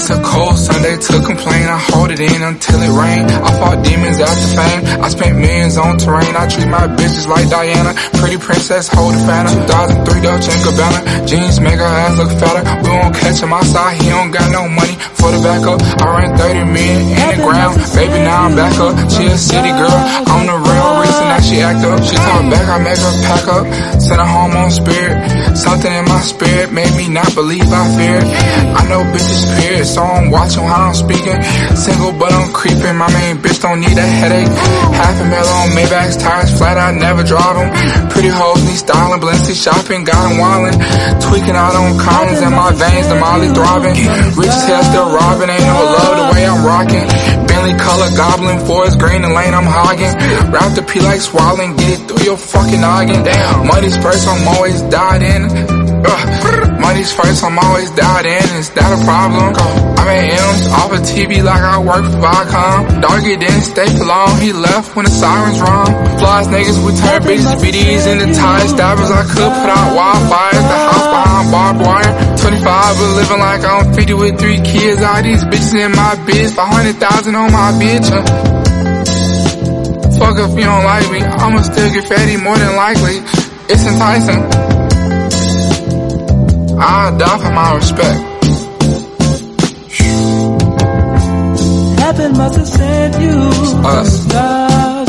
It's a cold Sunday to complain. I hold it in until it rain. I fought demons after fame. I spent millions on terrain. I treat my bitches like Diana. Pretty princess, hold the Fanta. 2003 Dolce & Gabbana. Jeans make her ass look fatter. We won't catch him outside. He don't got no money for the backup. I ran 30 million in the ground. Baby, now I'm back up. She a city girl. I'm the real reason that she act up. She talk back, I make her pack up. Send her home on spirit. Something in my spirit made me not believe I feared. I know bitches period, so I'm watching how I'm speaking. Single but I'm creeping. My main bitch don't need a headache. Half a mil on Maybach's tires flat, I never drive them. Pretty hoes need styling, Balenci shopping, got them wildin'. Tweaking out on Collins in my veins, the Molly throbbing. Rich tail still robbing, ain't no love the way I'm rocking. Bentley color goblin, forest green and lane I'm hogging. Wrap the P like swallowing, get it through your fucking noggin. Damn, money's first, I'm always dialed in. Money's first, I'm always dialed in. Is that a problem? I made M's off of TV like I work for Viacom. Doggy didn't stay for long, he left when the sirens rung. Flies niggas, we turn bitches, BDs into tie stabbers. I could put out wildfires, the house behind barbed wire. 25 but living like I'm 50 with 3 kids. All these bitches in my biz, 500,000 on my bitch. Fuck if you don't like me, I'ma still get fatty more than likely. It's enticing. I'll die for my respect. Heaven must have sent you us.